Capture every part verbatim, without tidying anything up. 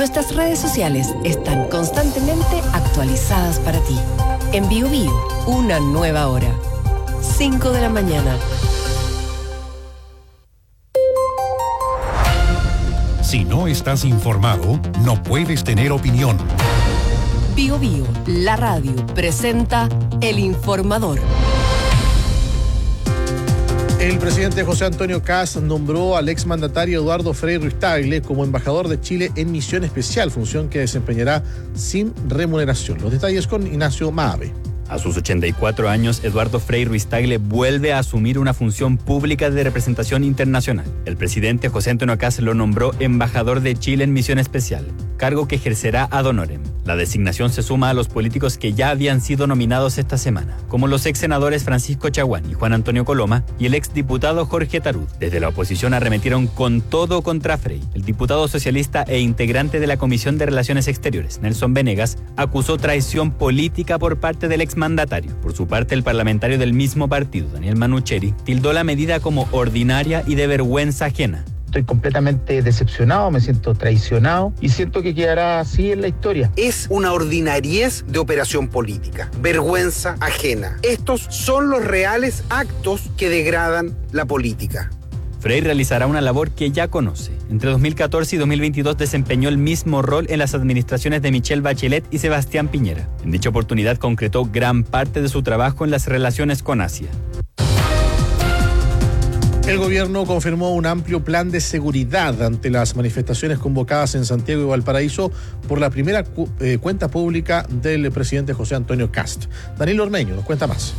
Nuestras redes sociales están constantemente actualizadas para ti. En Bio Bio, una nueva hora. cinco de la mañana. Si no estás informado, no puedes tener opinión. Bio Bio, la radio, presenta El Informador. El presidente José Antonio Kast nombró al exmandatario Eduardo Frei Ruiz-Tagle como embajador de Chile en misión especial, función que desempeñará sin remuneración. Los detalles con Ignacio Maave. A sus ochenta y cuatro años, Eduardo Frei Ruiz-Tagle vuelve a asumir una función pública de representación internacional. El presidente José Antonio Kast lo nombró embajador de Chile en misión especial, cargo que ejercerá ad honorem. La designación se suma a los políticos que ya habían sido nominados esta semana, como los ex senadores Francisco Chaguán y Juan Antonio Coloma y el ex diputado Jorge Tarud. Desde la oposición arremetieron con todo contra Frei. El diputado socialista e integrante de la Comisión de Relaciones Exteriores, Nelson Venegas, acusó traición política por parte del exmandatario. Por su parte, el parlamentario del mismo partido, Daniel Manucheri, tildó la medida como ordinaria y de vergüenza ajena. Estoy completamente decepcionado, me siento traicionado y siento que quedará así en la historia. Es una ordinariez de operación política, vergüenza ajena. Estos son los reales actos que degradan la política. Frei realizará una labor que ya conoce. Entre dos mil catorce y dos mil veintidós desempeñó el mismo rol en las administraciones de Michelle Bachelet y Sebastián Piñera. En dicha oportunidad concretó gran parte de su trabajo en las relaciones con Asia. El gobierno confirmó un amplio plan de seguridad ante las manifestaciones convocadas en Santiago y Valparaíso por la primera cu- eh, cuenta pública del presidente José Antonio Kast. Daniel Ormeño nos cuenta más.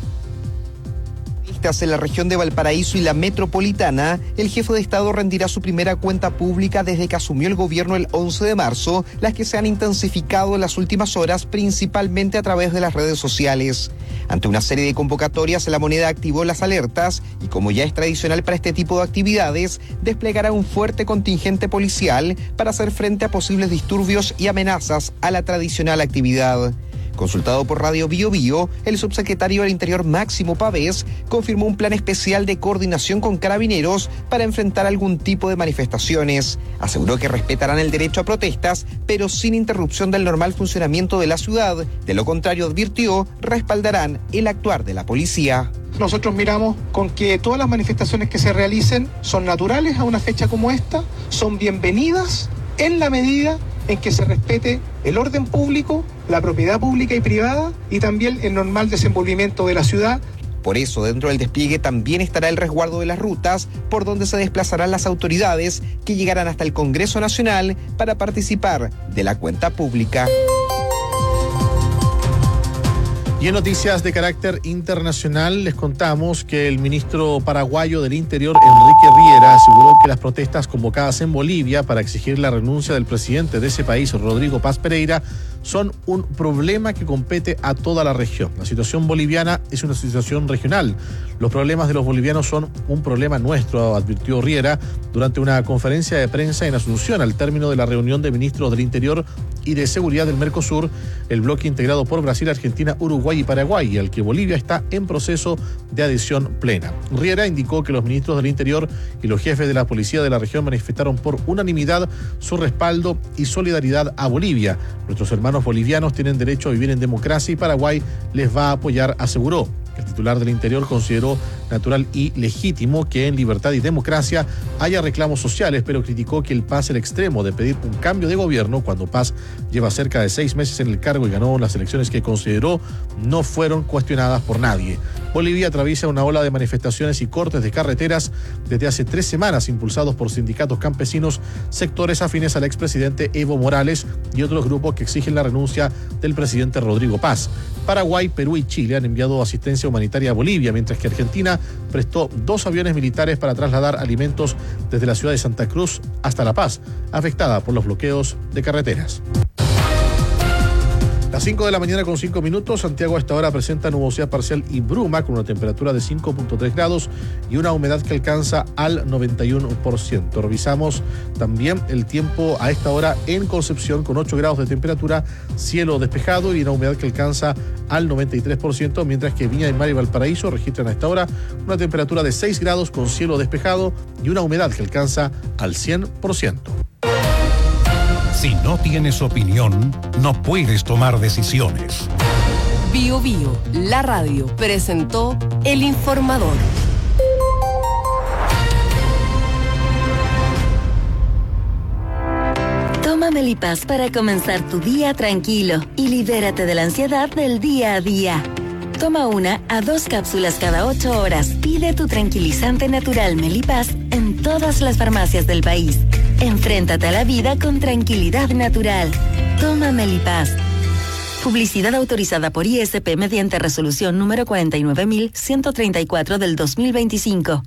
En la región de Valparaíso y la metropolitana, el jefe de Estado rendirá su primera cuenta pública desde que asumió el gobierno el once de marzo, las que se han intensificado en las últimas horas, principalmente a través de las redes sociales. Ante una serie de convocatorias, la moneda activó las alertas y, como ya es tradicional para este tipo de actividades, desplegará un fuerte contingente policial para hacer frente a posibles disturbios y amenazas a la tradicional actividad. Consultado por Radio Bio Bio, el subsecretario del Interior Máximo Pavés confirmó un plan especial de coordinación con carabineros para enfrentar algún tipo de manifestaciones. Aseguró que respetarán el derecho a protestas, pero sin interrupción del normal funcionamiento de la ciudad. De lo contrario, advirtió, respaldarán el actuar de la policía. Nosotros miramos con que todas las manifestaciones que se realicen son naturales a una fecha como esta, son bienvenidas en la medida en que se respete el orden público, la propiedad pública y privada y también el normal desenvolvimiento de la ciudad. Por eso, dentro del despliegue también estará el resguardo de las rutas por donde se desplazarán las autoridades que llegarán hasta el Congreso Nacional para participar de la cuenta pública. Y en noticias de carácter internacional les contamos que el ministro paraguayo del Interior, Enrique Riera, aseguró que las protestas convocadas en Bolivia para exigir la renuncia del presidente de ese país, Rodrigo Paz Pereira, son un problema que compete a toda la región. La situación boliviana es una situación regional. Los problemas de los bolivianos son un problema nuestro, advirtió Riera durante una conferencia de prensa en Asunción al término de la reunión de ministros del Interior y de Seguridad del Mercosur, el bloque integrado por Brasil, Argentina, Uruguay y Paraguay, al que Bolivia está en proceso de adhesión plena. Riera indicó que los ministros del Interior y los jefes de la policía de la región manifestaron por unanimidad su respaldo y solidaridad a Bolivia. Nuestros hermanos bolivianos tienen derecho a vivir en democracia y Paraguay les va a apoyar, aseguró. El titular del Interior consideró natural y legítimo que en libertad y democracia haya reclamos sociales, pero criticó que el pase al extremo de pedir un cambio de gobierno cuando Paz lleva cerca de seis meses en el cargo y ganó las elecciones que consideró no fueron cuestionadas por nadie. Bolivia atraviesa una ola de manifestaciones y cortes de carreteras desde hace tres semanas, impulsados por sindicatos campesinos, sectores afines al expresidente Evo Morales y otros grupos que exigen la renuncia del presidente Rodrigo Paz. Paraguay, Perú y Chile han enviado asistencia humanitaria a Bolivia, mientras que Argentina prestó dos aviones militares para trasladar alimentos desde la ciudad de Santa Cruz hasta La Paz, afectada por los bloqueos de carreteras. Las cinco de la mañana con cinco minutos, Santiago a esta hora presenta nubosidad parcial y bruma con una temperatura de cinco punto tres grados y una humedad que alcanza al noventa y uno por ciento. Revisamos también el tiempo a esta hora en Concepción con ocho grados de temperatura, cielo despejado y una humedad que alcanza al noventa y tres por ciento, mientras que Viña del Mar y Valparaíso registran a esta hora una temperatura de seis grados con cielo despejado y una humedad que alcanza al cien por ciento. Si no tienes opinión, no puedes tomar decisiones. Bio Bio, la radio, presentó El Informador. Toma Melipaz para comenzar tu día tranquilo y libérate de la ansiedad del día a día. Toma una a dos cápsulas cada ocho horas. Pide tu tranquilizante natural Melipaz en todas las farmacias del país. Enfréntate a la vida con tranquilidad natural. Toma Melipaz. Publicidad autorizada por I S P mediante resolución número cuarenta y nueve mil ciento treinta y cuatro del dos mil veinticinco.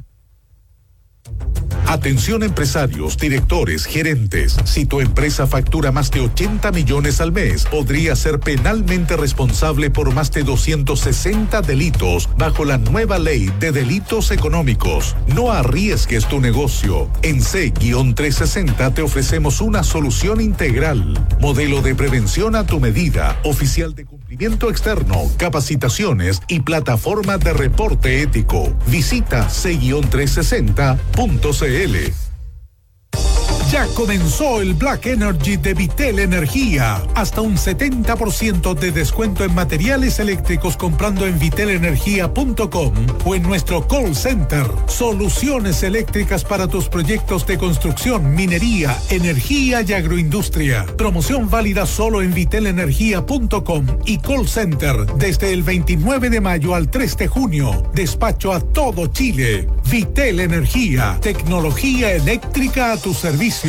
Atención empresarios, directores, gerentes. Si tu empresa factura más de ochenta millones al mes, podría ser penalmente responsable por más de doscientos sesenta delitos bajo la nueva ley de delitos económicos. No arriesgues tu negocio. En C trescientos sesenta te ofrecemos una solución integral. Modelo de prevención a tu medida, oficial de cumplimiento externo, capacitaciones y plataforma de reporte ético. Visita C trescientos sesenta punto c l. Ya comenzó el Black Energy de Vitel Energía. Hasta un setenta por ciento de descuento en materiales eléctricos comprando en vitel energía punto com o en nuestro call center. Soluciones eléctricas para tus proyectos de construcción, minería, energía y agroindustria. Promoción válida solo en vitel energía punto com y call center desde el veintinueve de mayo al tres de junio. Despacho a todo Chile. Vitel Energía. Tecnología eléctrica a tu servicio.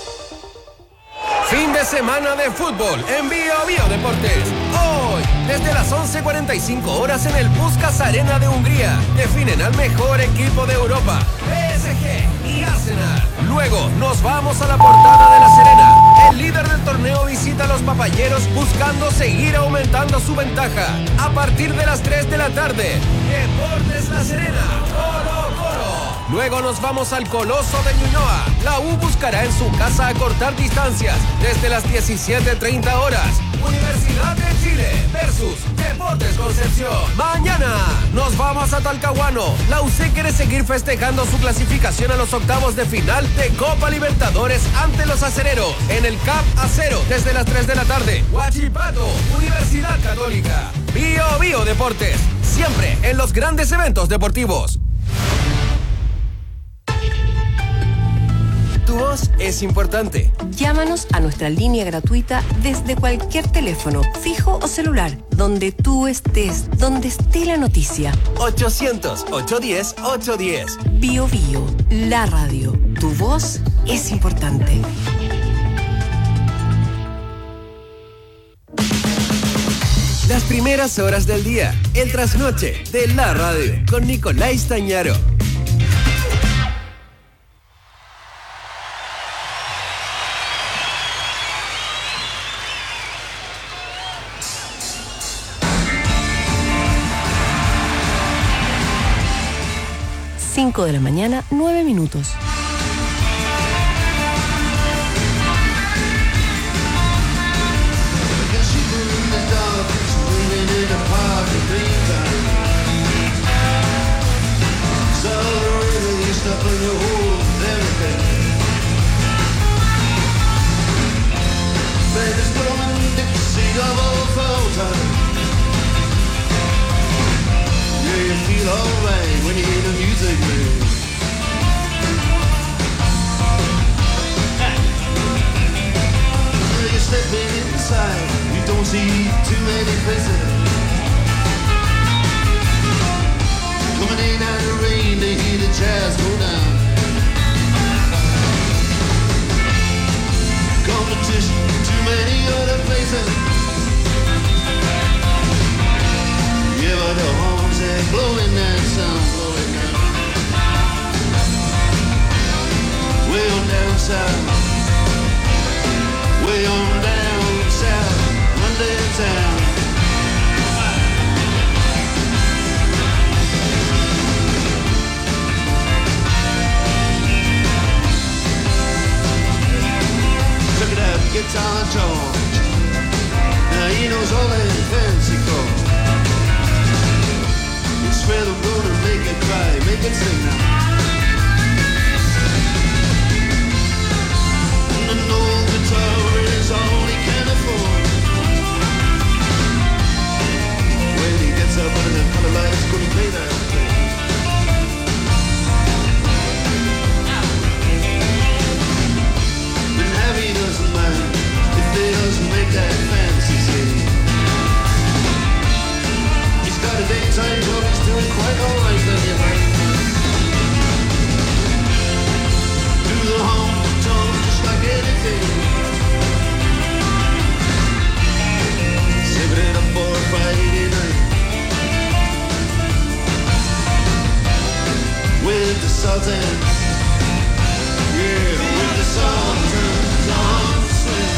Fin de semana de fútbol en Bio Bio Deportes. Hoy, desde las once cuarenta y cinco horas en el Puskás Arena de Hungría, definen al mejor equipo de Europa, P S G y Arsenal. Luego nos vamos a la Portada de La Serena. El líder del torneo visita a los papayeros buscando seguir aumentando su ventaja. A partir de las tres de la tarde, Deportes La Serena. ¡Colo, colo! Luego nos vamos al Coloso de Ñuñoa. La U buscará en su casa acortar distancias desde las diecisiete treinta horas. Universidad de Chile versus Deportes Concepción. Mañana nos vamos a Talcahuano. La U C quiere seguir festejando su clasificación a los octavos de final de Copa Libertadores ante los acereros en el C A P Acero desde las tres de la tarde. Huachipato, Universidad Católica. Bio Bio Deportes, siempre en los grandes eventos deportivos. Tu voz es importante. Llámanos a nuestra línea gratuita desde cualquier teléfono, fijo o celular, donde tú estés, donde esté la noticia. ochocientos, ochocientos diez, ochocientos diez. Bio Bio, la radio. Tu voz es importante. Las primeras horas del día, el trasnoche de la radio, con Nicolás Tañaro. cinco de la mañana, nueve minutos. You feel alright when you hear the music move. When you're stepping inside, you don't see too many faces. Coming in out of the rain to hear the jazz go down. Competition, too many other places. Yeah, but the horns are blowing that sound, blowing that. Way on down south, way on down south, Monday town. Look at that guitar George. Now he knows all that fancy chords. It's where I'm gonna make it cry, make it sing now. Sultans. Yeah, with the Sultans on swing.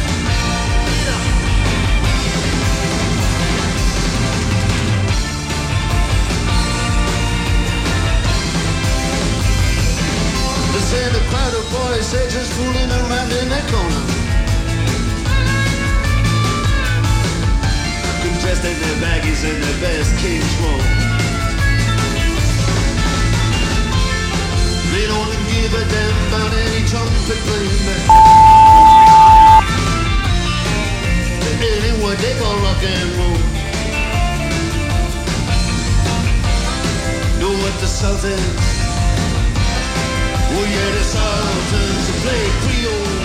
They say the crowd of boys, they just fooling around in that corner. Dressed in their baggies and their best King's roll. They don't give a damn about any trumpet playing. Anyway, they call rock and roll. Know what the Sultans? Oh yeah, the Sultans play Creole.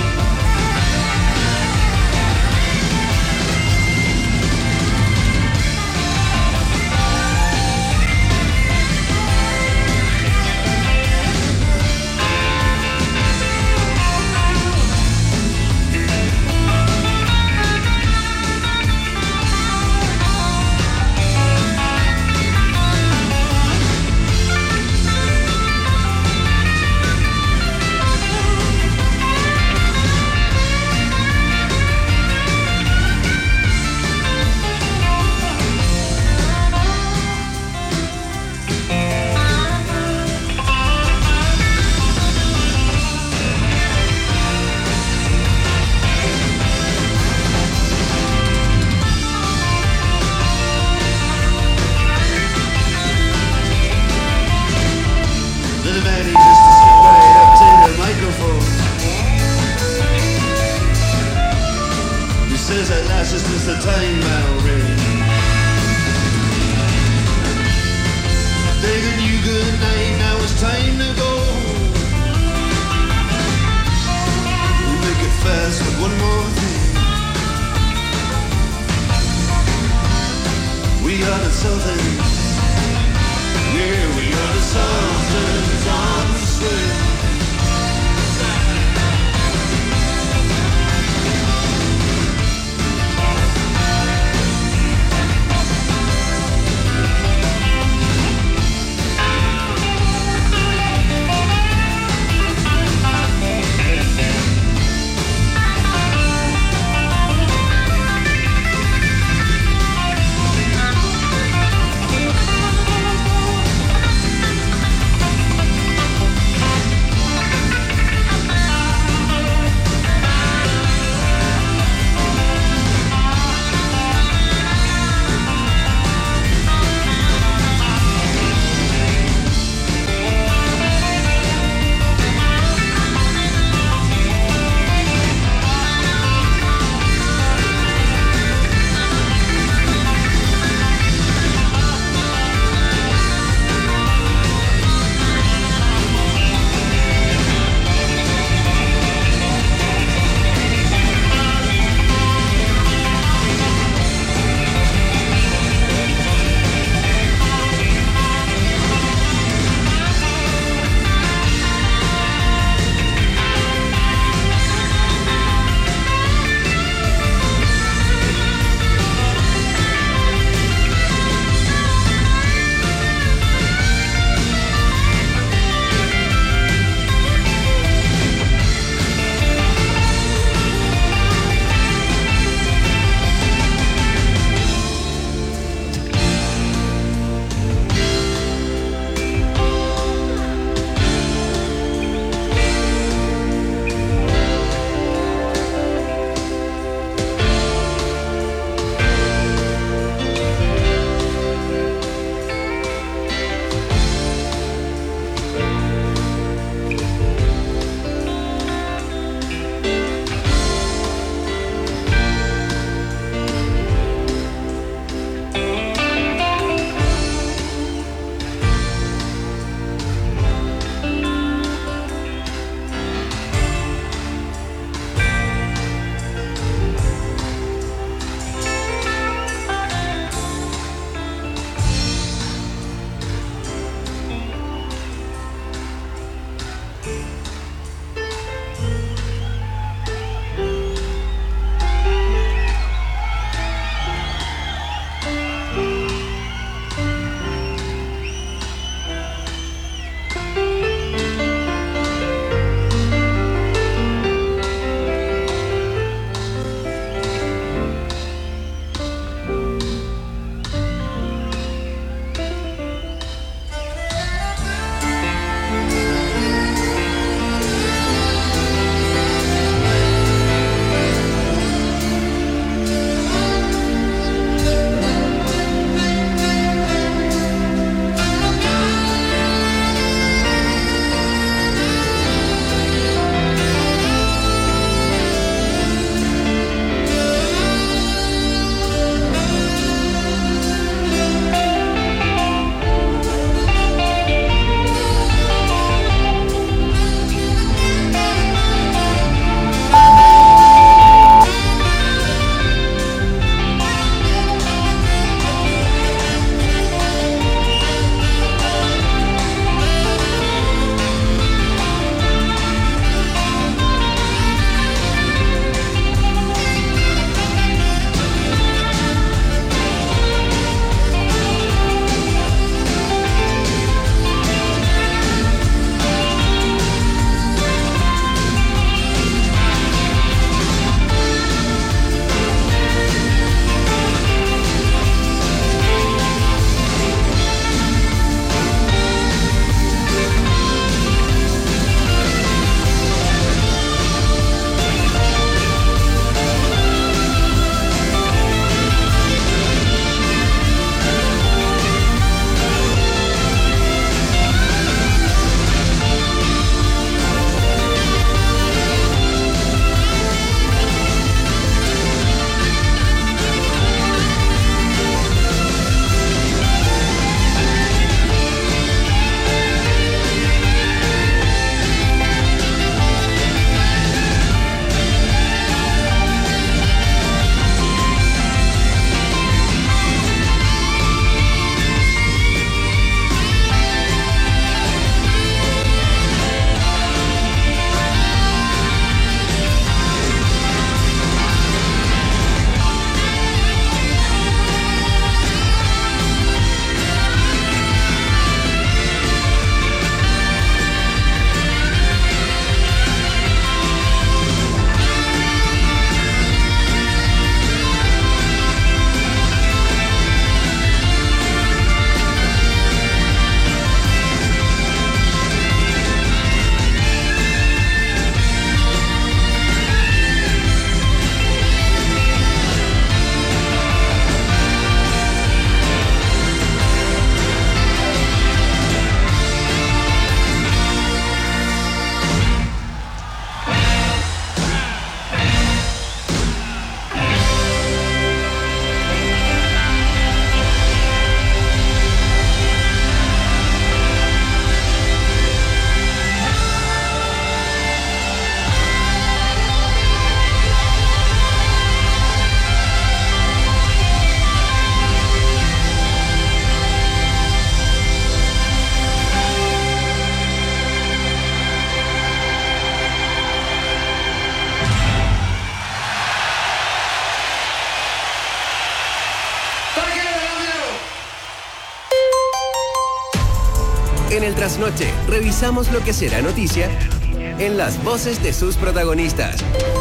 En el Trasnoche, revisamos lo que será noticia en las voces de sus protagonistas.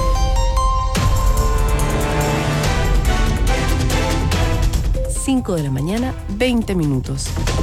cinco de la mañana, veinte minutos.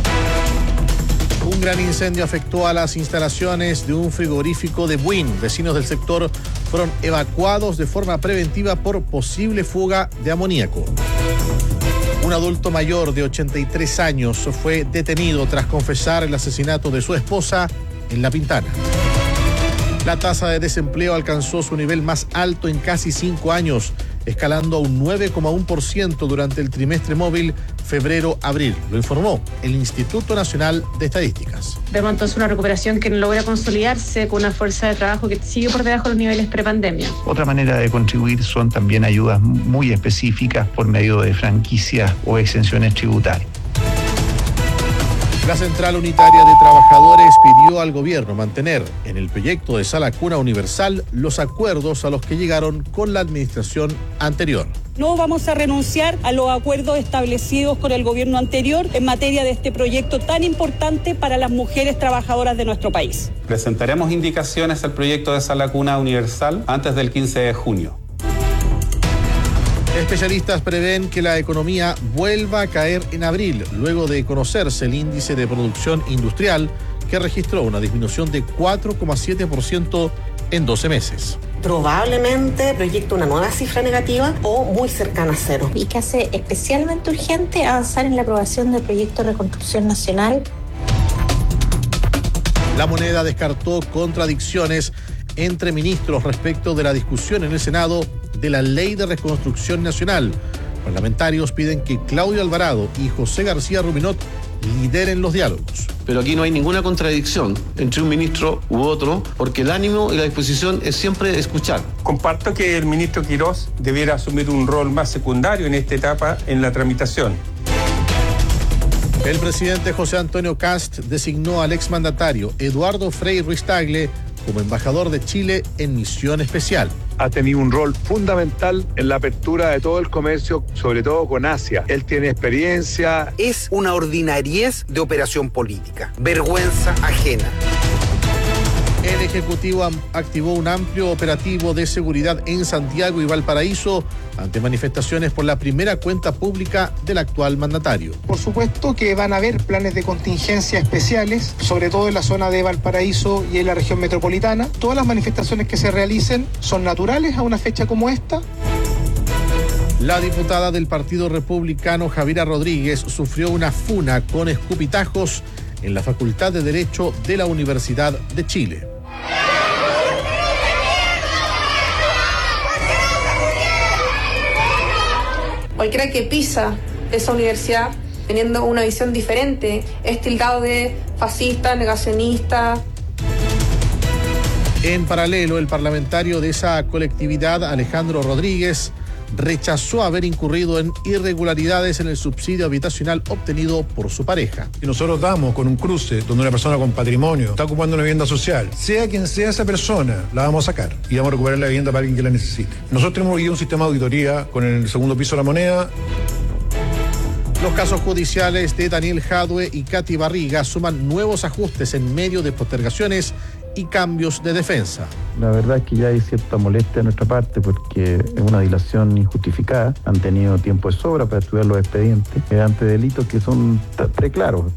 Un gran incendio afectó a las instalaciones de un frigorífico de Buin. Vecinos del sector fueron evacuados de forma preventiva por posible fuga de amoníaco. Un adulto mayor de ochenta y tres años fue detenido tras confesar el asesinato de su esposa en La Pintana. La tasa de desempleo alcanzó su nivel más alto en casi cinco años, escalando a un nueve coma uno por ciento durante el trimestre móvil febrero-abril. Lo informó el Instituto Nacional de Estadísticas. Vemos entonces una recuperación que logra consolidarse con una fuerza de trabajo que sigue por debajo de los niveles prepandemia. Otra manera de contribuir son también ayudas muy específicas por medio de franquicias o exenciones tributarias. La Central Unitaria de Trabajadores pidió al gobierno mantener en el proyecto de Sala Cuna Universal los acuerdos a los que llegaron con la administración anterior. No vamos a renunciar a los acuerdos establecidos con el gobierno anterior en materia de este proyecto tan importante para las mujeres trabajadoras de nuestro país. Presentaremos indicaciones al proyecto de Sala Cuna Universal antes del quince de junio. Especialistas prevén que la economía vuelva a caer en abril, luego de conocerse el índice de producción industrial, que registró una disminución de cuatro coma siete por ciento en doce meses. Probablemente proyecta una nueva cifra negativa o muy cercana a cero. Y que hace especialmente urgente avanzar en la aprobación del proyecto de reconstrucción nacional. La Moneda descartó contradicciones entre ministros respecto de la discusión en el Senado de la Ley de Reconstrucción Nacional. Parlamentarios piden que Claudio Alvarado y José García Ruminot lideren los diálogos. Pero aquí no hay ninguna contradicción entre un ministro u otro, porque el ánimo y la disposición es siempre escuchar. Comparto que el ministro Quirós debiera asumir un rol más secundario en esta etapa en la tramitación. El presidente José Antonio Kast designó al exmandatario Eduardo Frei Ruiz-Tagle como embajador de Chile en misión especial. Ha tenido un rol fundamental en la apertura de todo el comercio, sobre todo con Asia. Él tiene experiencia. Es una ordinariez de operación política, vergüenza ajena. El Ejecutivo activó un amplio operativo de seguridad en Santiago y Valparaíso ante manifestaciones por la primera cuenta pública del actual mandatario. Por supuesto que van a haber planes de contingencia especiales, sobre todo en la zona de Valparaíso y en la región metropolitana. Todas las manifestaciones que se realicen son naturales a una fecha como esta. La diputada del Partido Republicano, Javiera Rodríguez, sufrió una funa con escupitajos en la Facultad de Derecho de la Universidad de Chile. Cualquiera que pisa esa universidad teniendo una visión diferente es tildado de fascista, negacionista. En paralelo, el parlamentario de esa colectividad, Alejandro Rodríguez, rechazó haber incurrido en irregularidades en el subsidio habitacional obtenido por su pareja. Si nosotros damos con un cruce donde una persona con patrimonio está ocupando una vivienda social, sea quien sea esa persona, la vamos a sacar y vamos a recuperar la vivienda para alguien que la necesite. Nosotros tenemos hoy un sistema de auditoría con el segundo piso de la moneda. Los casos judiciales de Daniel Jadue y Katy Barriga suman nuevos ajustes en medio de postergaciones y cambios de defensa. La verdad es que ya hay cierta molestia de nuestra parte porque es una dilación injustificada. Han tenido tiempo de sobra para estudiar los expedientes mediante delitos que son très claros.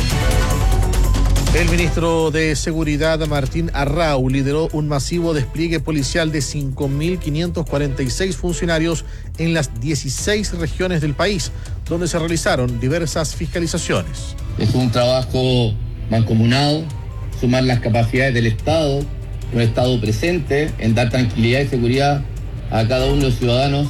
El ministro de Seguridad, Martín Arrau, lideró un masivo despliegue policial de cinco mil quinientos cuarenta y seis funcionarios en las dieciséis regiones del país, donde se realizaron diversas fiscalizaciones. Es un trabajo mancomunado, sumar las capacidades del Estado, un Estado presente en dar tranquilidad y seguridad a cada uno de los ciudadanos.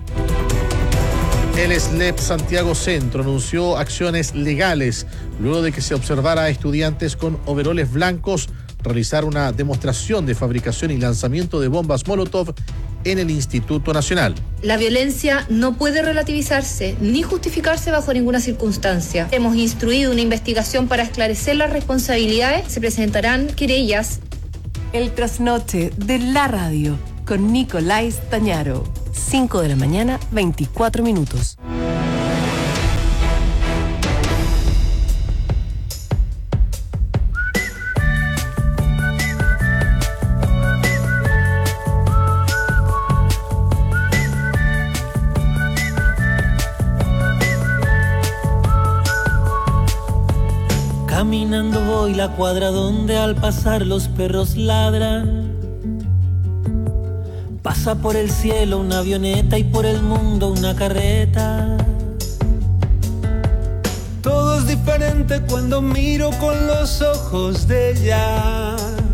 El S L E P Santiago Centro anunció acciones legales luego de que se observara a estudiantes con overoles blancos realizar una demostración de fabricación y lanzamiento de bombas Molotov en el Instituto Nacional. La violencia no puede relativizarse ni justificarse bajo ninguna circunstancia. Hemos instruido una investigación para esclarecer las responsabilidades. Se presentarán querellas. El trasnoche de la radio con Nicolás Tañaro. cinco de la mañana, veinticuatro minutos. Caminando voy la cuadra donde al pasar los perros ladran. Pasa por el cielo una avioneta y por el mundo una carreta. Todo es diferente cuando miro con los ojos de ella,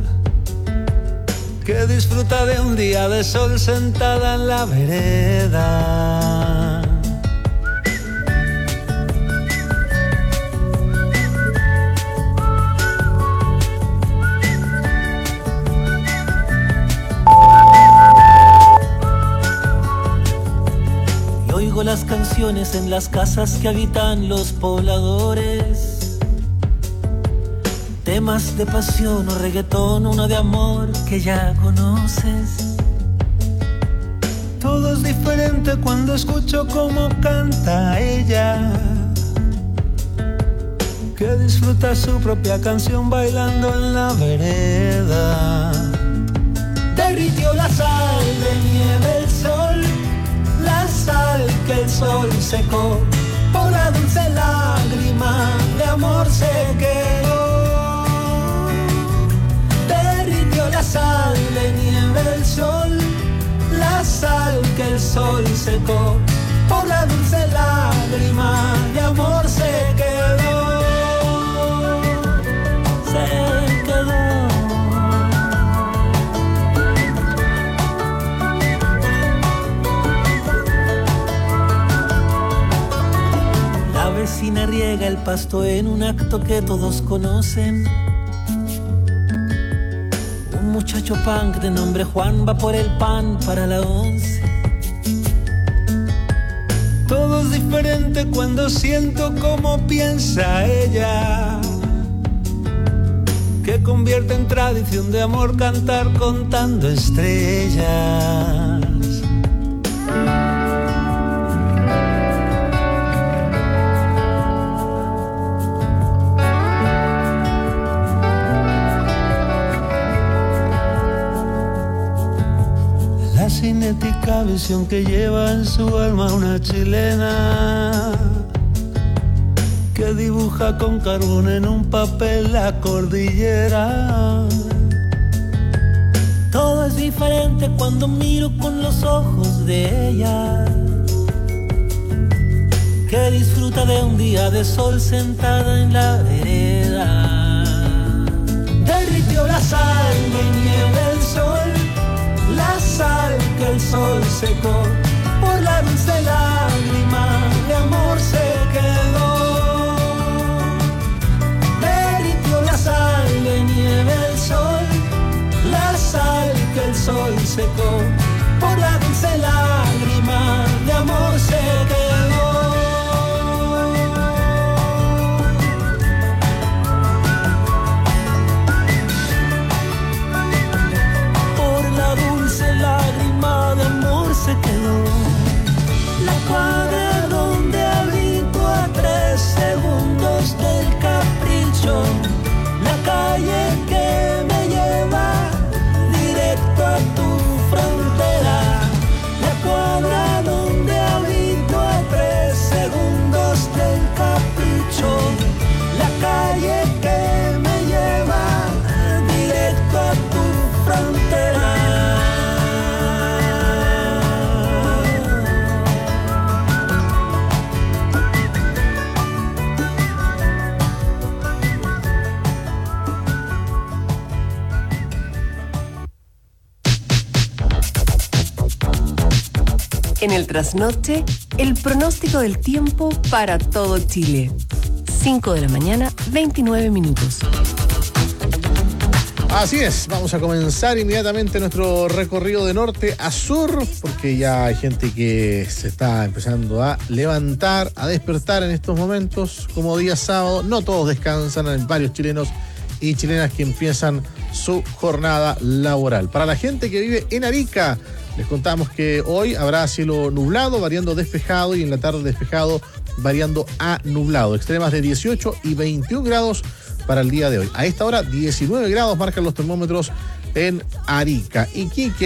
que disfruta de un día de sol sentada en la vereda. Y oigo las canciones en las casas que habitan los pobladores. Temas de pasión o reggaetón, uno de amor que ya conoces. Todo es diferente cuando escucho cómo canta ella, que disfruta su propia canción bailando en la vereda. Derritió la sal de nieve el sol, la sal que el sol secó, por la dulce lágrima de amor se quedó. La sal de nieve el sol, la sal que el sol secó, por la dulce lágrima de amor se quedó, se quedó. La vecina riega el pasto en un acto que todos conocen. Un muchacho punk de nombre Juan va por el pan para la once. Todo es diferente cuando siento cómo piensa ella, que convierte en tradición de amor cantar contando estrellas. La cinética visión que lleva en su alma una chilena, que dibuja con carbón en un papel la cordillera. Todo es diferente cuando miro con los ojos de ella, que disfruta de un día de sol sentada en la vereda. Derritió la sal de nieve el sol, la sal que el sol secó, por la dulce lágrima de amor se quedó. Derritió la sal de nieve el sol, la sal que el sol secó, por la dulce lágrima de amor se quedó. Lágrima de amor se quedó. La cuadra donde habito a tres segundos del capricho, la calle que me lleva directo a tu frontera. La cuadra donde habito a tres segundos del capricho, la calle que me lleva directo a tu frontera. En el trasnoche, el pronóstico del tiempo para todo Chile. cinco de la mañana, veintinueve minutos. Así es, vamos a comenzar inmediatamente nuestro recorrido de norte a sur, porque ya hay gente que se está empezando a levantar, a despertar en estos momentos, como día sábado. No todos descansan, hay varios chilenos y chilenas que empiezan su jornada laboral. Para la gente que vive en Arica, les contamos que hoy habrá cielo nublado, variando despejado, y en la tarde despejado, variando a nublado. Extremas de dieciocho y veintiún grados para el día de hoy. A esta hora, diecinueve grados marcan los termómetros en Arica. Iquique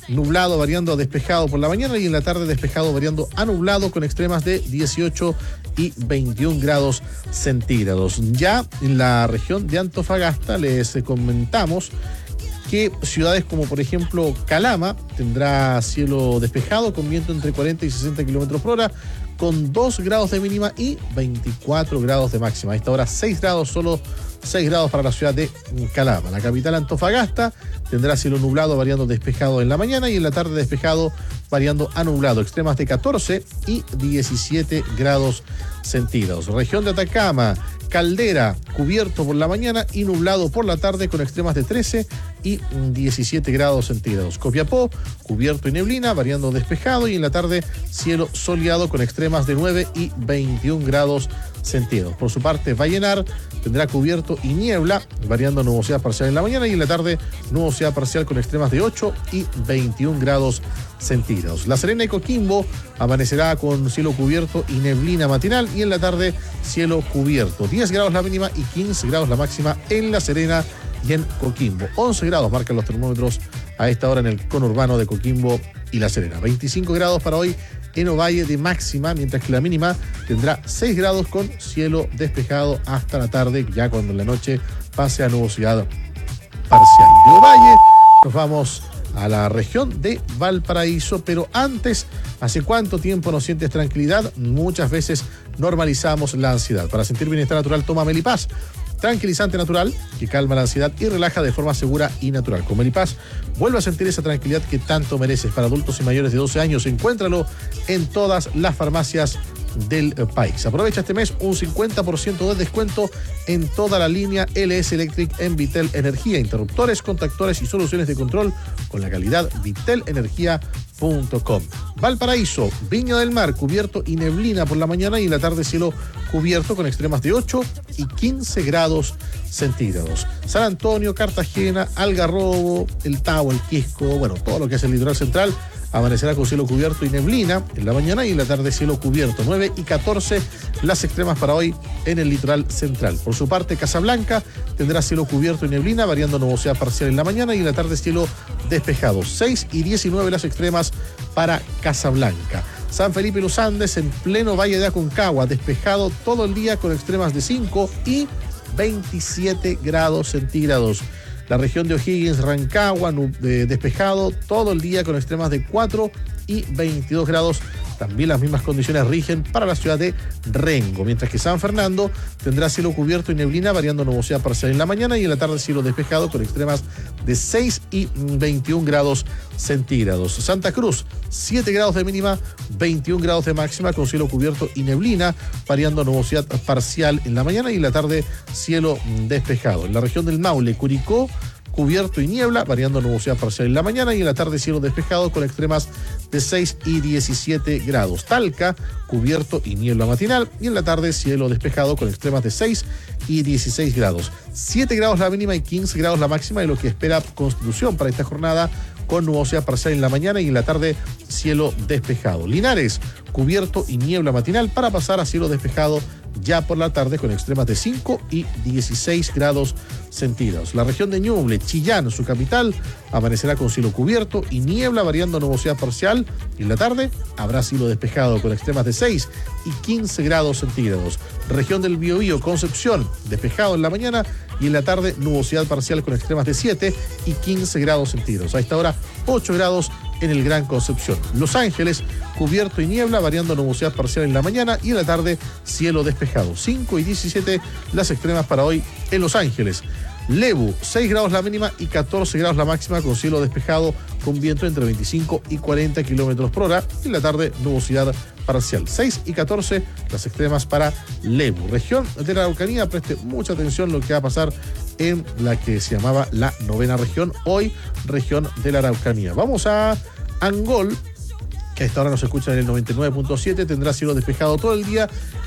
nublado variando a despejado por la mañana y en la tarde despejado variando a nublado con extremas de dieciocho y veintiún grados centígrados. Ya en la región de Antofagasta les comentamos que ciudades como por ejemplo Calama tendrá cielo despejado con viento entre cuarenta y sesenta kilómetros por hora, con dos grados de mínima y veinticuatro grados de máxima. A esta hora seis grados, solo seis grados para la ciudad de Calama. La capital Antofagasta tendrá cielo nublado variando despejado en la mañana y en la tarde despejado variando a nublado, extremas de catorce y diecisiete grados centígrados. Región de Atacama, Caldera, cubierto por la mañana y nublado por la tarde con extremas de trece y diecisiete grados centígrados. Copiapó, cubierto y neblina, variando despejado y en la tarde cielo soleado con extremas de nueve y veintiún grados centígrados. Por su parte, Vallenar tendrá cubierto y niebla, variando nubosidad parcial en la mañana y en la tarde nubosidad parcial con extremas de ocho y veintiún grados centígrados. La Serena y Coquimbo amanecerá con cielo cubierto y neblina matinal y en la tarde cielo cubierto. diez grados la mínima y quince grados la máxima en La Serena y en Coquimbo. once grados marcan los termómetros a esta hora en el conurbano de Coquimbo y La Serena. veinticinco grados para hoy en Ovalle de máxima, mientras que la mínima tendrá seis grados con cielo despejado hasta la tarde, ya cuando en la noche pase a nubosidad parcial. De Ovalle nos vamos a la región de Valparaíso, pero antes, ¿hace cuánto tiempo no sientes tranquilidad? Muchas veces normalizamos la ansiedad. Para sentir bienestar natural, toma Melipaz, tranquilizante natural que calma la ansiedad y relaja de forma segura y natural. Con Melipaz, vuelve a sentir esa tranquilidad que tanto mereces. Para adultos y mayores de doce años, encuéntralo en todas las farmacias del país. Aprovecha este mes un cincuenta por ciento de descuento en toda la línea L S Electric en Vitel Energía, interruptores, contactores y soluciones de control con la calidad vitel energía punto com. Valparaíso, Viña del Mar, cubierto y neblina por la mañana y en la tarde cielo cubierto con extremas de ocho y quince grados centígrados. San Antonio, Cartagena, Algarrobo, El Tabo, El Quisco, bueno, todo lo que es el litoral central, amanecerá con cielo cubierto y neblina en la mañana y en la tarde cielo cubierto. nueve y catorce las extremas para hoy en el litoral central. Por su parte, Casablanca tendrá cielo cubierto y neblina, variando nubosidad parcial en la mañana y en la tarde cielo despejado. seis y diecinueve las extremas para Casablanca. San Felipe y Los Andes, en pleno Valle de Aconcagua, despejado todo el día con extremas de cinco y veintisiete grados centígrados. La región de O'Higgins, Rancagua, eh, despejado todo el día con extremas de cuatro y veintidós grados. También las mismas condiciones rigen para la ciudad de Rengo, mientras que San Fernando tendrá cielo cubierto y neblina, variando nubosidad parcial en la mañana y en la tarde cielo despejado con extremas de seis y veintiún grados centígrados. Santa Cruz, siete grados de mínima, veintiún grados de máxima con cielo cubierto y neblina, variando nubosidad parcial en la mañana y en la tarde cielo despejado. En la región del Maule, Curicó, cubierto y niebla, variando nubosidad parcial en la mañana y en la tarde cielo despejado con extremas de seis y diecisiete grados. Talca, cubierto y niebla matinal y en la tarde cielo despejado con extremas de seis y dieciséis grados. siete grados la mínima y quince grados la máxima de lo que espera Constitución para esta jornada, con nubosidad parcial en la mañana y en la tarde cielo despejado. Linares, cubierto y niebla matinal para pasar a cielo despejado ya por la tarde con extremas de cinco y dieciséis grados centígrados. La región de Ñuble, Chillán, su capital, amanecerá con cielo cubierto y niebla, variando nubosidad parcial y en la tarde habrá cielo despejado con extremas de seis y quince grados centígrados. Región del Biobío, Concepción, despejado en la mañana y en la tarde nubosidad parcial con extremas de siete y quince grados centígrados. A esta hora ocho grados en el Gran Concepción. Los Ángeles, cubierto y niebla, variando nubosidad parcial en la mañana y en la tarde cielo despejado. cinco y diecisiete las extremas para hoy en Los Ángeles. Lebu, seis grados la mínima y catorce grados la máxima con cielo despejado con viento entre veinticinco y cuarenta kilómetros por hora y en la tarde nubosidad parcial. seis y catorce las extremas para Lebu. Región de la Araucanía, preste mucha atención lo que va a pasar en la que se llamaba la novena región, hoy región de la Araucanía. Vamos a Angol, que a esta hora nos escucha en el noventa y nueve punto siete, tendrá cielo despejado todo el día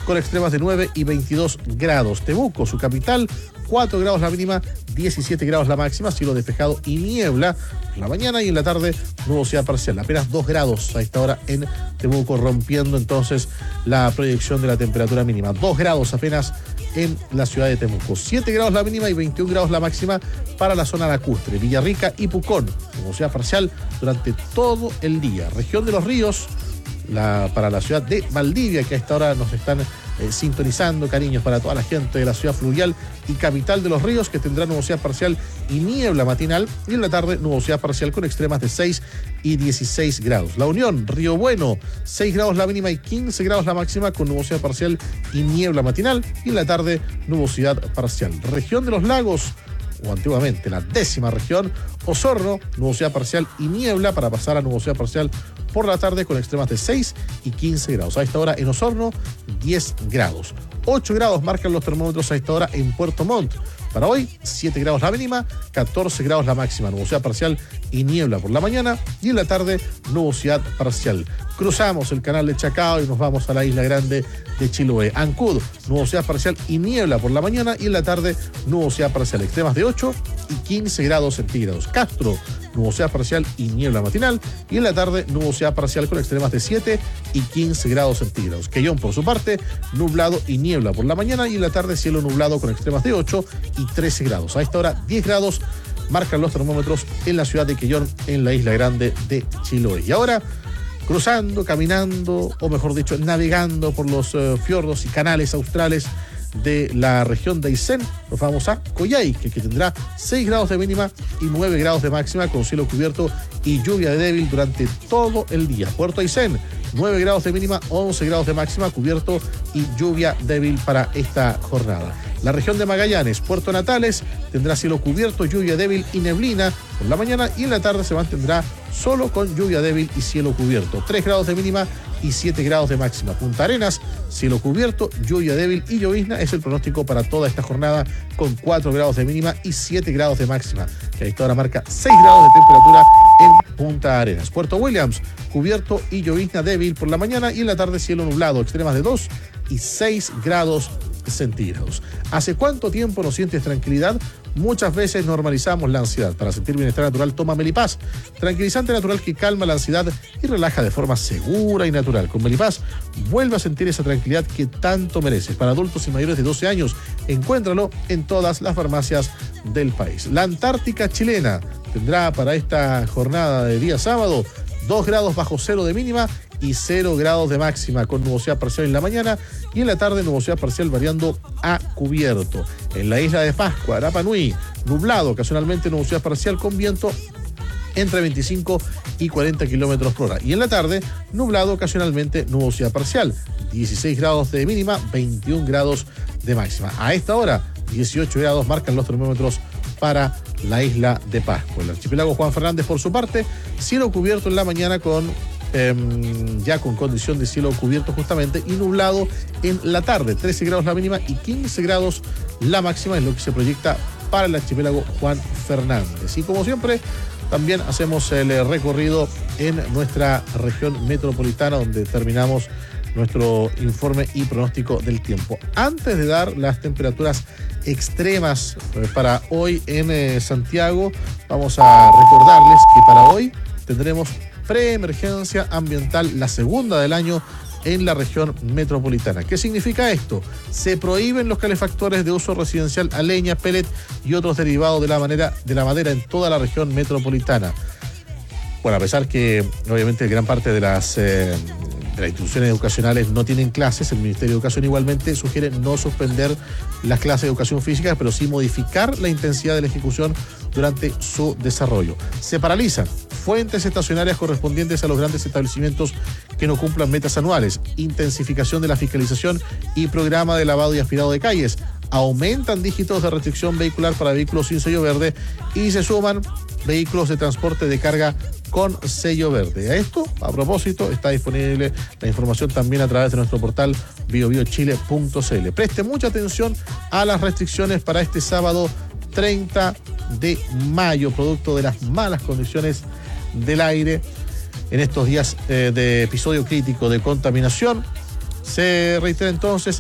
con extremas de nueve y veintidós grados. Temuco, su capital, cuatro grados la mínima, diecisiete grados la máxima, cielo despejado y niebla en la mañana, y en la tarde nubosidad parcial, apenas dos grados a esta hora en Temuco, rompiendo entonces la proyección de la temperatura mínima. dos grados apenas en la ciudad de Temuco, siete grados la mínima y veintiún grados la máxima para la zona lacustre, Villarrica y Pucón, nubosidad parcial durante todo el día. Región de los Ríos, la, para la ciudad de Valdivia, que a esta hora nos están eh, sintonizando, cariños para toda la gente de la ciudad fluvial y capital de los ríos, que tendrá nubosidad parcial y niebla matinal, y en la tarde nubosidad parcial con extremas de seis y dieciséis grados. La Unión, Río Bueno, seis grados la mínima y quince grados la máxima, con nubosidad parcial y niebla matinal, y en la tarde nubosidad parcial. Región de los Lagos, o antiguamente la décima región, Osorno, nubosidad parcial y niebla, para pasar a nubosidad parcial por la tarde con extremas de seis y quince grados. A esta hora en Osorno, diez grados. ocho grados marcan los termómetros a esta hora en Puerto Montt. Para hoy, siete grados la mínima, catorce grados la máxima, nubosidad parcial y niebla por la mañana, y en la tarde nubosidad parcial. Cruzamos el canal de Chacao y nos vamos a la isla grande de Chiloé. Ancud, nubosidad parcial y niebla por la mañana, y en la tarde nubosidad parcial, extremas de ocho y quince grados centígrados. Castro, nubosidad parcial y niebla matinal, y en la tarde nubosidad parcial con extremas de siete y quince grados centígrados. Quellón, por su parte, nublado y niebla por la mañana, y en la tarde cielo nublado con extremas de ocho y trece grados. A esta hora diez grados marcan los termómetros en la ciudad de Quellón, en la isla grande de Chiloé. Y ahora, cruzando, caminando, o mejor dicho, navegando por los uh, fiordos y canales australes de la región de Aysén, nos vamos a Coyhaique, que tendrá seis grados de mínima y nueve grados de máxima, con cielo cubierto y lluvia débil durante todo el día. Puerto Aysén, nueve grados de mínima, once grados de máxima, cubierto y lluvia débil para esta jornada. La región de Magallanes, Puerto Natales, tendrá cielo cubierto, lluvia débil y neblina por la mañana, y en la tarde se mantendrá solo con lluvia débil y cielo cubierto. tres grados de mínima y siete grados de máxima. Punta Arenas, cielo cubierto, lluvia débil y llovizna es el pronóstico para toda esta jornada, con cuatro grados de mínima y siete grados de máxima, que a esta hora marca seis grados de temperatura en Punta Arenas. Puerto Williams, cubierto y llovizna débil por la mañana, y en la tarde cielo nublado, extremas de dos y seis grados centígrados. ¿Hace cuánto tiempo no sientes tranquilidad? Muchas veces normalizamos la ansiedad. Para sentir bienestar natural, toma Melipaz, tranquilizante natural que calma la ansiedad y relaja de forma segura y natural. Con Melipaz, vuelve a sentir esa tranquilidad que tanto mereces. Para adultos y mayores de doce años, encuéntralo en todas las farmacias del país. La Antártica chilena tendrá para esta jornada de día sábado dos grados bajo cero de mínima y cero grados de máxima, con nubosidad parcial en la mañana, y en la tarde nubosidad parcial variando a cubierto. En la isla de Pascua, Rapa Nui, nublado, ocasionalmente nubosidad parcial con viento entre veinticinco y cuarenta kilómetros por hora. Y en la tarde, nublado, ocasionalmente nubosidad parcial, dieciséis grados de mínima, veintiún grados de máxima. A esta hora, dieciocho grados marcan los termómetros para la isla de Pascua. El archipiélago Juan Fernández, por su parte, cielo cubierto en la mañana con Eh, ya con condición de cielo cubierto justamente, y nublado en la tarde, trece grados la mínima y quince grados la máxima, es lo que se proyecta para el archipiélago Juan Fernández. Y como siempre, también hacemos el recorrido en nuestra región metropolitana, donde terminamos nuestro informe y pronóstico del tiempo. Antes de dar las temperaturas extremas para hoy en eh, Santiago, vamos a recordarles que para hoy tendremos preemergencia ambiental, la segunda del año en la región metropolitana. ¿Qué significa esto? Se prohíben los calefactores de uso residencial a leña, pellet y otros derivados de la, manera, de la madera en toda la región metropolitana. Bueno, a pesar que obviamente gran parte de las, eh, de las instituciones educacionales no tienen clases, el Ministerio de Educación igualmente sugiere no suspender las clases de educación física, pero sí modificar la intensidad de la ejecución durante su desarrollo. Se paralizan fuentes estacionarias correspondientes a los grandes establecimientos que no cumplan metas anuales, intensificación de la fiscalización y programa de lavado y aspirado de calles. Aumentan dígitos de restricción vehicular para vehículos sin sello verde y se suman vehículos de transporte de carga con sello verde. A esto, a propósito, está disponible la información también a través de nuestro portal bio bio chile punto c l. Preste mucha atención a las restricciones para este sábado treinta de mayo, producto de las malas condiciones del aire en estos días eh, de episodio crítico de contaminación. Se reitera entonces,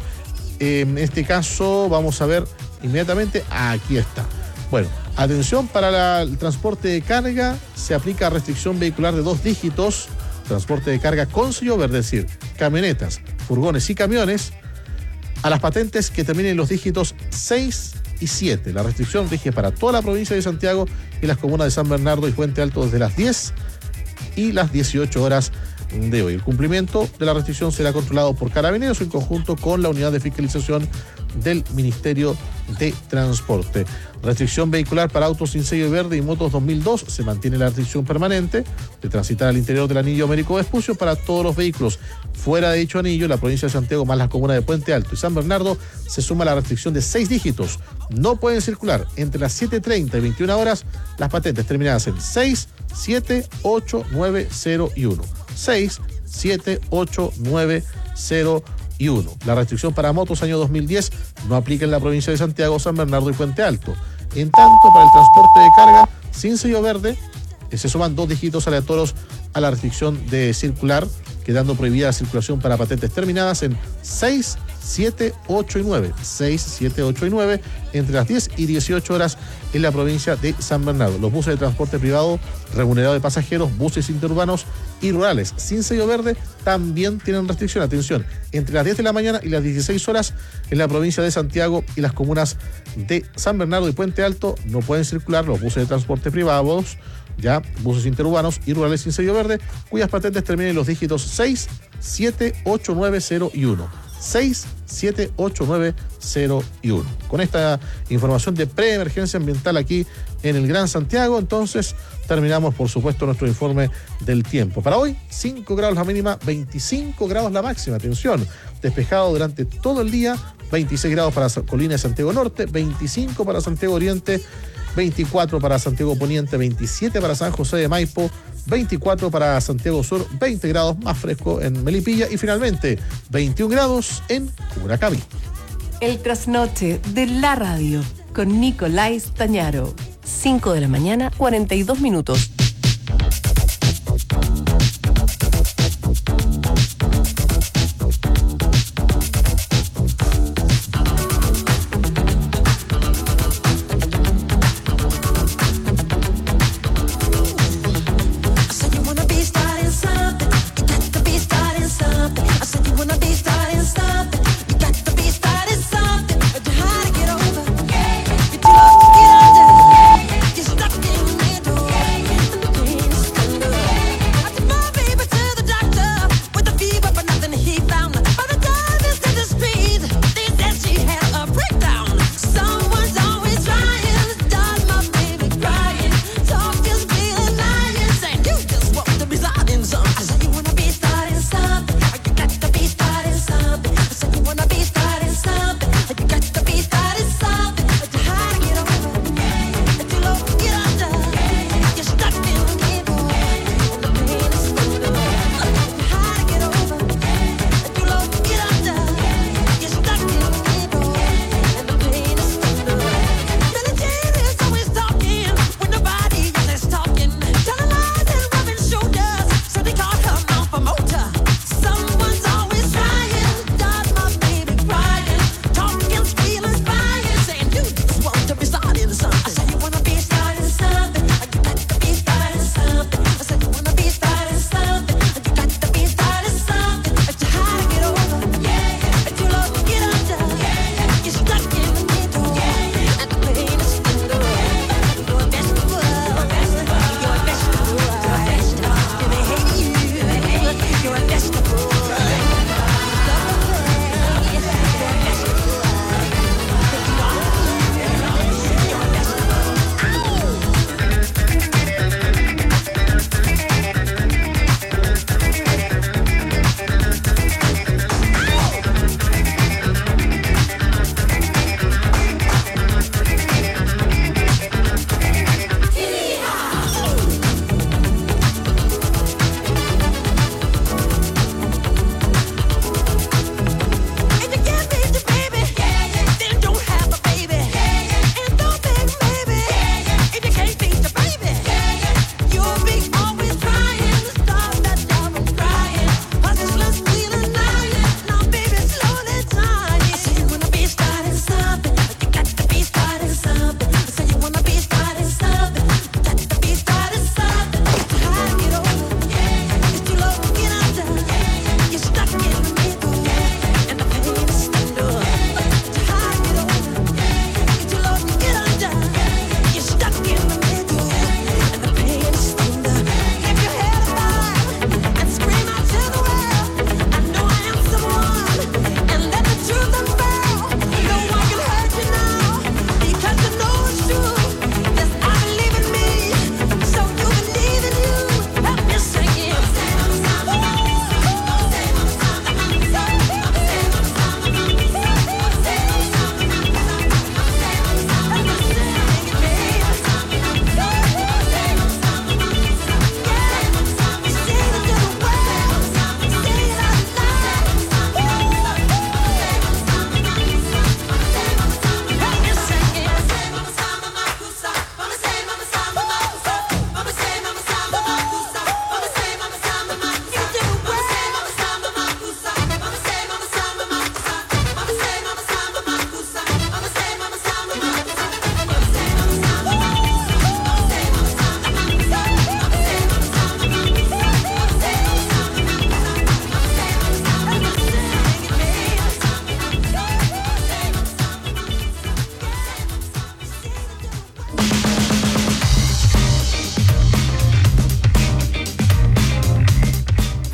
en este caso vamos a ver inmediatamente, aquí está. Bueno, atención, para la, el transporte de carga se aplica restricción vehicular de dos dígitos, transporte de carga con sello verde, es decir, camionetas, furgones y camiones, a las patentes que terminen los dígitos seis y siete. La restricción rige para toda la provincia de Santiago y las comunas de San Bernardo y Puente Alto desde las diez y las dieciocho horas de hoy. El cumplimiento de la restricción será controlado por Carabineros en conjunto con la unidad de fiscalización del Ministerio de Transporte. Restricción vehicular para autos sin sello verde y motos dos mil dos. Se mantiene la restricción permanente de transitar al interior del anillo Américo Vespucio para todos los vehículos. Fuera de dicho anillo, la provincia de Santiago más las comunas de Puente Alto y San Bernardo se suma la restricción de seis dígitos. No pueden circular entre las siete treinta y veintiuna horas las patentes terminadas en seis, siete, ocho, nueve, cero y uno. seis, siete, ocho, nueve, cero y uno. La restricción para motos año dos mil diez no aplica en la provincia de Santiago, San Bernardo y Puente Alto. En tanto, para el transporte de carga sin sello verde, eh, se suman dos dígitos aleatorios a la restricción de circular, quedando prohibida la circulación para patentes terminadas en seis, siete, ocho y nueve. seis, siete, ocho y nueve entre las diez y dieciocho horas en la provincia de San Bernardo. Los buses de transporte privado remunerado de pasajeros, buses interurbanos y rurales sin sello verde también tienen restricción. Atención, entre las diez de la mañana y las dieciséis horas en la provincia de Santiago y las comunas de San Bernardo y Puente Alto no pueden circular los buses de transporte privados, ya buses interurbanos y rurales sin sello verde, cuyas patentes terminen en los dígitos seis, siete, ocho, nueve, cero y uno. seis, siete, ocho, nueve, cero y uno. Con esta información de preemergencia ambiental aquí en el Gran Santiago, entonces terminamos, por supuesto, nuestro informe del tiempo. Para hoy, cinco grados la mínima, veinticinco grados la máxima. Atención, despejado durante todo el día, veintiséis grados para Colina de Santiago Norte, veinticinco para Santiago Oriente, veinticuatro para Santiago Poniente, veintisiete para San José de Maipo, veinticuatro para Santiago Sur, veinte grados más fresco en Melipilla y finalmente veintiún grados en Curacaví. El trasnoche de la radio con Nicolás Tañaro. cinco de la mañana, cuarenta y dos minutos. Stuck in the middle.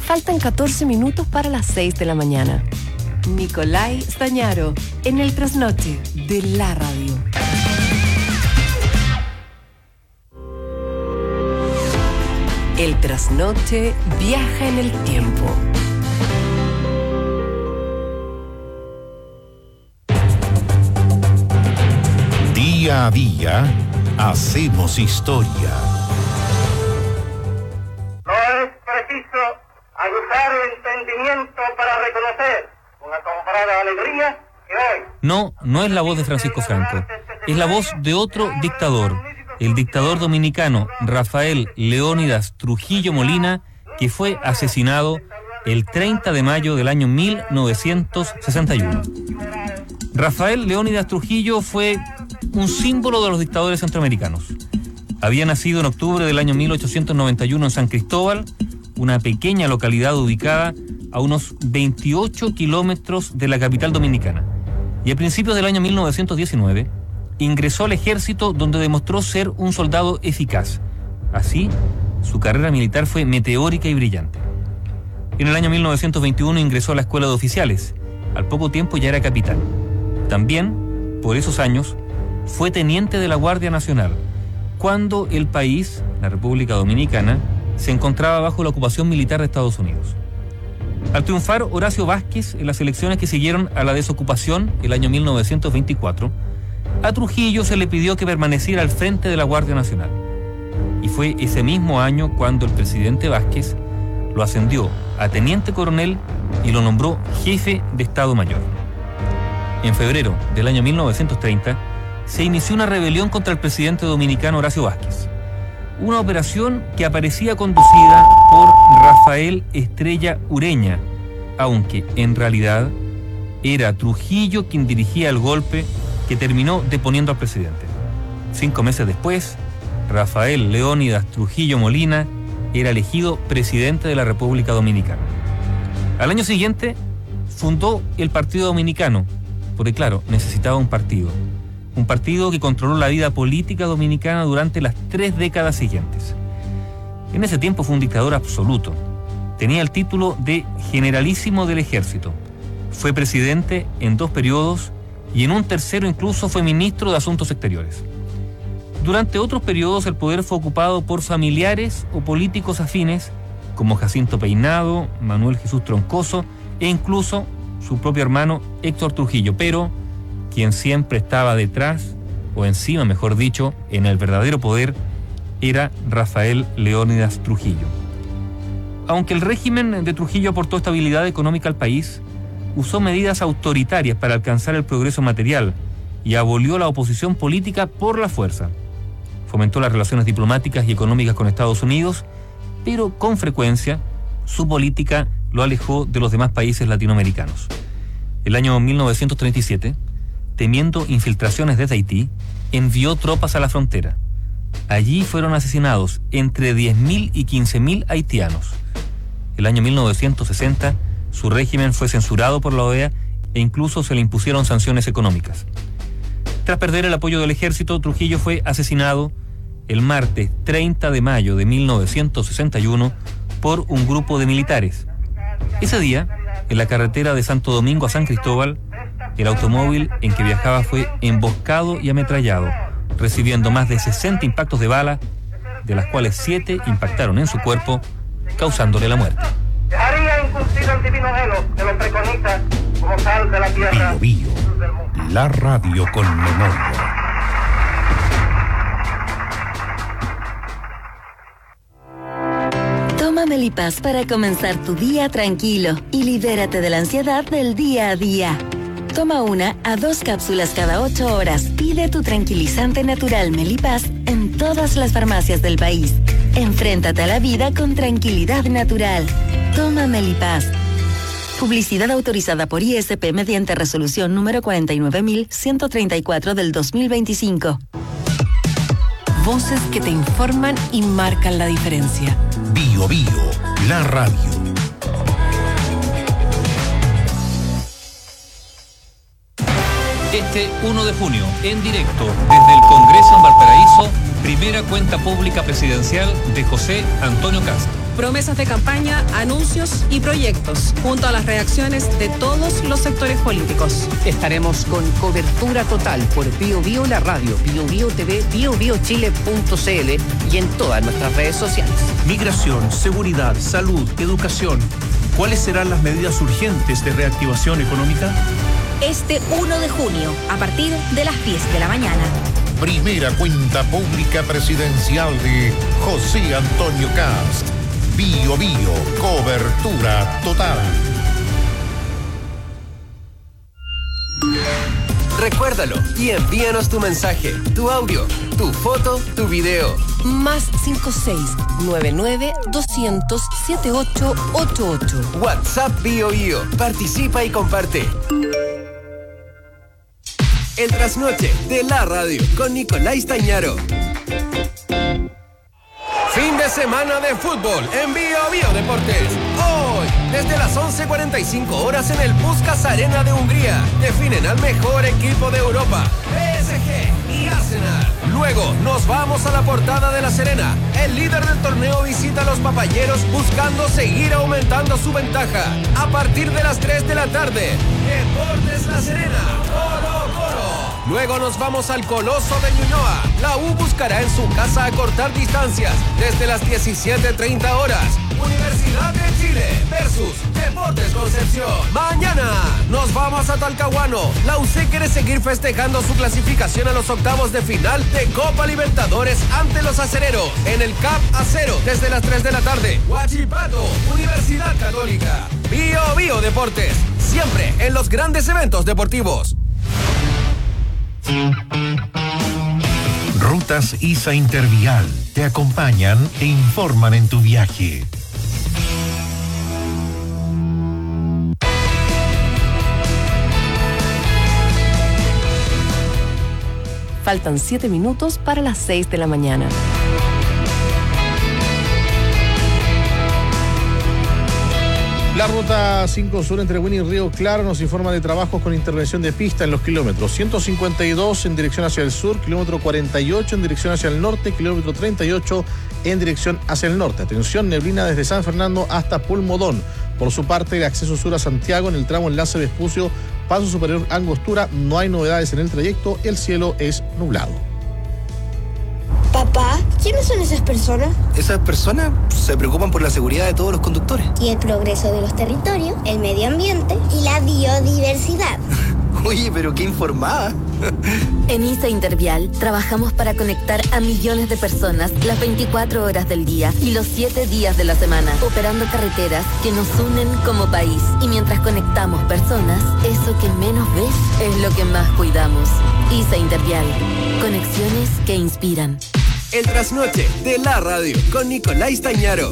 Faltan catorce minutos para las seis de la mañana. Nicolai Stañaro, en el trasnoche de la radio. El trasnoche viaja en el tiempo. Día a día, hacemos historia. No es preciso aguzar el entendimiento para reconocer con asombrada alegría que hoy... No, no es la voz de Francisco Franco. Es la voz de otro dictador, el dictador dominicano Rafael Leónidas Trujillo Molina, que fue asesinado el treinta de mayo del año mil novecientos sesenta y uno. Rafael Leónidas Trujillo fue un símbolo de los dictadores centroamericanos. Había nacido en octubre del año mil ochocientos noventa y uno en San Cristóbal, una pequeña localidad ubicada a unos veintiocho kilómetros de la capital dominicana. Y a principios del año mil novecientos diecinueve ingresó al ejército, donde demostró ser un soldado eficaz. Así, su carrera militar fue meteórica y brillante. En el año mil novecientos veintiuno ingresó a la Escuela de Oficiales. Al poco tiempo ya era capitán. También, por esos años, fue teniente de la Guardia Nacional, cuando el país, la República Dominicana, se encontraba bajo la ocupación militar de Estados Unidos. Al triunfar Horacio Vázquez en las elecciones que siguieron a la desocupación el año mil novecientos veinticuatro, a Trujillo se le pidió que permaneciera al frente de la Guardia Nacional. Y fue ese mismo año cuando el presidente Vázquez lo ascendió a teniente coronel y lo nombró jefe de Estado Mayor. En febrero del año mil novecientos treinta se inició una rebelión contra el presidente dominicano Horacio Vázquez. Una operación que aparecía conducida por Rafael Estrella Ureña, aunque en realidad era Trujillo quien dirigía el golpe que terminó deponiendo al presidente. Cinco meses después, Rafael Leónidas Trujillo Molina era elegido presidente de la República Dominicana. Al año siguiente, fundó el Partido Dominicano, porque claro, necesitaba un partido. Un partido que controló la vida política dominicana durante las tres décadas siguientes. En ese tiempo fue un dictador absoluto. Tenía el título de generalísimo del ejército. Fue presidente en dos periodos y en un tercero incluso fue ministro de Asuntos Exteriores. Durante otros periodos el poder fue ocupado por familiares o políticos afines como Jacinto Peinado, Manuel Jesús Troncoso e incluso su propio hermano Héctor Trujillo, pero quien siempre estaba detrás, o encima mejor dicho, en el verdadero poder, era Rafael Leónidas Trujillo. Aunque el régimen de Trujillo aportó estabilidad económica al país, usó medidas autoritarias para alcanzar el progreso material y abolió la oposición política por la fuerza. Fomentó las relaciones diplomáticas y económicas con Estados Unidos, pero con frecuencia su política lo alejó de los demás países latinoamericanos. El año mil novecientos treinta y siete, temiendo infiltraciones desde Haití, envió tropas a la frontera. Allí fueron asesinados entre diez mil y quince mil haitianos. El año mil novecientos sesenta, su régimen fue censurado por la O E A e incluso se le impusieron sanciones económicas. Tras perder el apoyo del ejército, Trujillo fue asesinado el martes treinta de mayo de mil novecientos sesenta y uno por un grupo de militares. Ese día, en la carretera de Santo Domingo a San Cristóbal, el automóvil en que viajaba fue emboscado y ametrallado, recibiendo más de sesenta impactos de bala, de las cuales siete impactaron en su cuerpo, causándole la muerte. Dejaría incumplido el divino anhelo que lo preconiza como sal de la tierra. Bio Bio, la radio con memoria. Toma Melipaz para comenzar tu día tranquilo y libérate de la ansiedad del día a día. Toma una a dos cápsulas cada ocho horas. Pide tu tranquilizante natural Melipaz en todas las farmacias del país. Enfréntate a la vida con tranquilidad natural. Toma Melipaz. Publicidad autorizada por I S P mediante resolución número cuarenta y nueve mil ciento treinta y cuatro del dos mil veinticinco. Voces que te informan y marcan la diferencia. Bio Bio, la radio. Este uno de junio, en directo, desde el Congreso en Valparaíso, primera cuenta pública presidencial de José Antonio Kast. promesas de campaña, anuncios y proyectos, junto a las reacciones de todos los sectores políticos. Estaremos con cobertura total por Bio Bio la radio, Bio Bio T V, bio bio chile punto c l y en todas nuestras redes sociales. Migración, seguridad, salud, educación. ¿Cuáles serán las medidas urgentes de reactivación económica? Este uno de junio, a partir de las diez de la mañana. Primera cuenta pública presidencial de José Antonio Cast. Bio Bio, cobertura total. Recuérdalo y envíanos tu mensaje, tu audio, tu foto, tu video. Más cinco seis nueve nueve doscientos setenta y ocho ochenta y ocho. WhatsApp Bio Bio. Participa y comparte. El trasnoche de la radio con Nicolás Tañaro. Fin de semana de fútbol en Bio Bio Deportes. Hoy, desde las once cuarenta y cinco horas en el Puskás Arena de Hungría, definen al mejor equipo de Europa, P S G y Arsenal. Luego, nos vamos a la Portada de La Serena. El líder del torneo visita a los papayeros buscando seguir aumentando su ventaja. A partir de las tres de la tarde, Deportes La Serena, Colo Colo. Luego nos vamos al Coloso de Ñuñoa. La U buscará en su casa acortar distancias desde las diecisiete treinta horas. Universidad de Chile versus Deportes Concepción. Mañana nos vamos a Talcahuano. La U C quiere seguir festejando su clasificación a los octavos de final de Copa Libertadores ante los acereros en el Cap Acero desde las tres de la tarde. Huachipato, Universidad Católica. Bio Bio Deportes, siempre en los grandes eventos deportivos. Rutas I S A Intervial te acompañan e informan en tu viaje. Faltan siete minutos para las seis de la mañana. La ruta cinco Sur entre Winnie y Río Claro nos informa de trabajos con intervención de pista en los kilómetros ciento cincuenta y dos en dirección hacia el sur, kilómetro cuarenta y ocho en dirección hacia el norte, kilómetro treinta y ocho en dirección hacia el norte. Atención, neblina desde San Fernando hasta Pulmodón. Por su parte, el acceso sur a Santiago en el tramo Enlace Vespucio, Paso Superior Angostura, no hay novedades en el trayecto, el cielo es nublado. Papá, ¿quiénes son esas personas? Esas personas se preocupan por la seguridad de todos los conductores. Y el progreso de los territorios, el medio ambiente y la biodiversidad. Oye, pero qué informada. En I S A Intervial trabajamos para conectar a millones de personas las veinticuatro horas del día y los siete días de la semana, operando carreteras que nos unen como país. Y mientras conectamos personas, eso que menos ves es lo que más cuidamos. I S A Intervial. Conexiones que inspiran. El trasnoche de la radio con Nicolás Tañaro.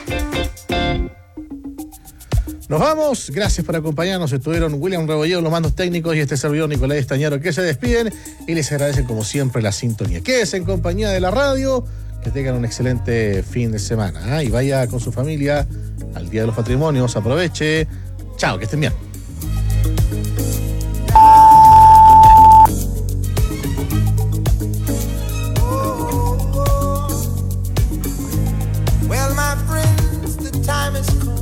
Nos vamos, gracias por acompañarnos. Estuvieron William Rebolledo, los mandos técnicos, y este servidor Nicolás Estañaro, que se despiden y les agradecen como siempre la sintonía. Quédense en compañía de la radio, que tengan un excelente fin de semana, ¿eh? Y vaya con su familia al Día de los Patrimonios, aproveche. Chao, que estén bien. Well, my friends, the time has come.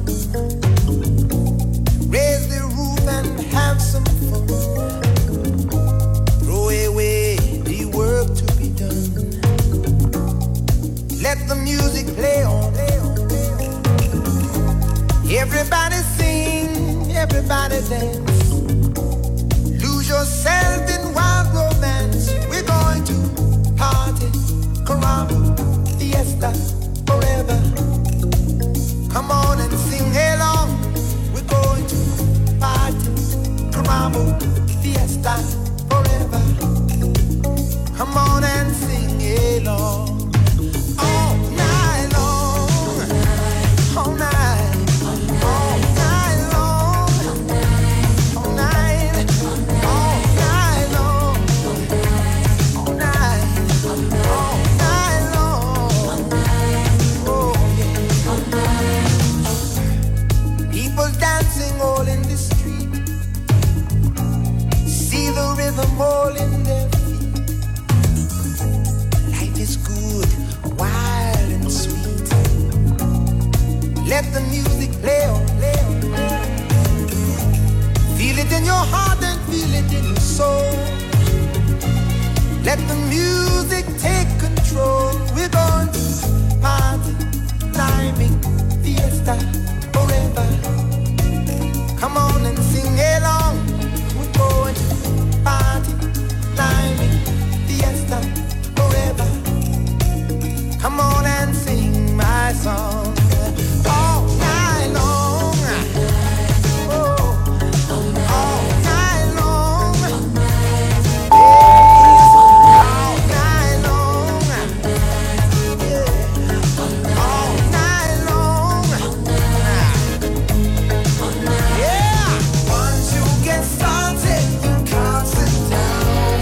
Raise the roof and have some fun. Throw away the work to be done. Let the music play on. Everybody sing, everybody dance. Lose yourself in wild romance. We're going to party, caramba, fiesta, forever. Come on and sing along. We're going to party, caramba, fiesta, forever. Come on and sing along. All night long, all night, all night long, all night, all night long, all night, all night long. Oh yeah. People dancing all in the street. See the river Let the music take control. We're going to party, climbing, fiesta, forever. Come on and sing along. We're going to party, climbing, fiesta, forever. Come on and sing my song all night long. Oh, all night long. Yeah, all night long. Yeah, all night long. Yeah, once you get started, you can't sit down.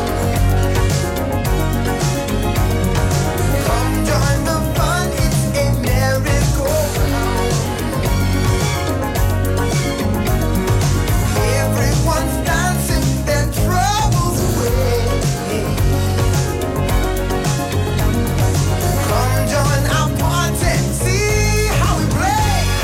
Come join the fun, it's a merry-go-round. Everyone's dancing their troubles away. Come join our party, see how we play.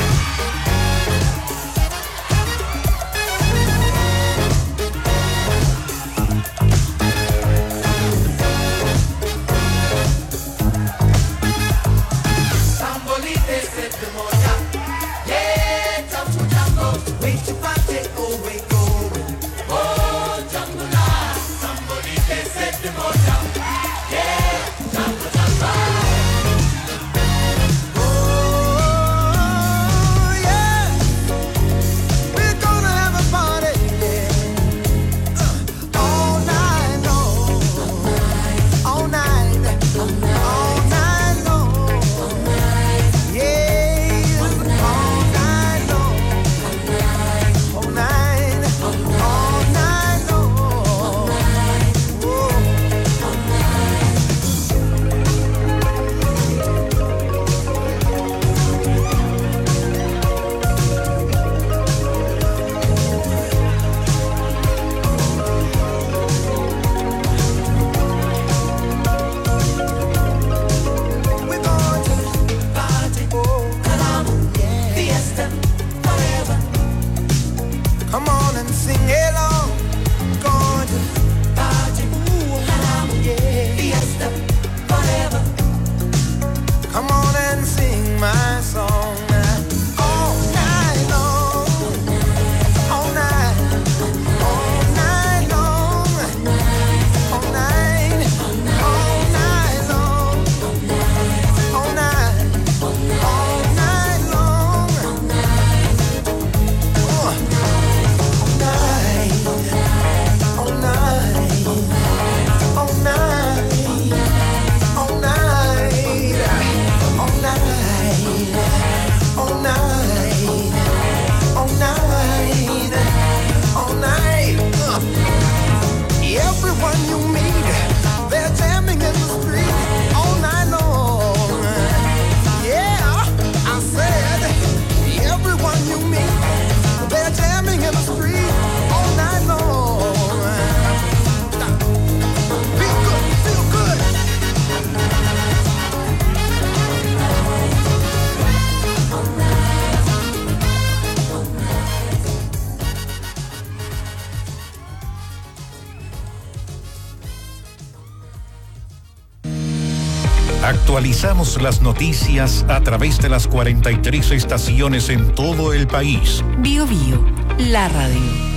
Sambolite se te moja, yeah, jambu jambo, wait to party, oh wait, oh wait, oh jambu la. Sambolite se te moja, yeah, jambu jambo. Oh yeah, we're gonna have a party, yeah, uh, all night long, all night, all night long. Yeah, all night long, all night, all night long. Whoa. We're going to party, oh, calamo, yeah, fiesta, forever. Come on and sing along. Going to party, ooh, calamo, yeah, fiesta, forever. Come on and sing my song all night long, all night, all night long, all night, all night long, all night, all night long. Uh, all night, all night, all night, all night, all night, all night, all night, all night. Uh, everyone you meet, they're jamming in the street all night long. Yeah, I said, everyone you meet, they're jamming in the street all night long. Feel good, feel good. Actualizamos las noticias a través de las cuarenta y tres estaciones en todo el país. Bio Bio, la radio.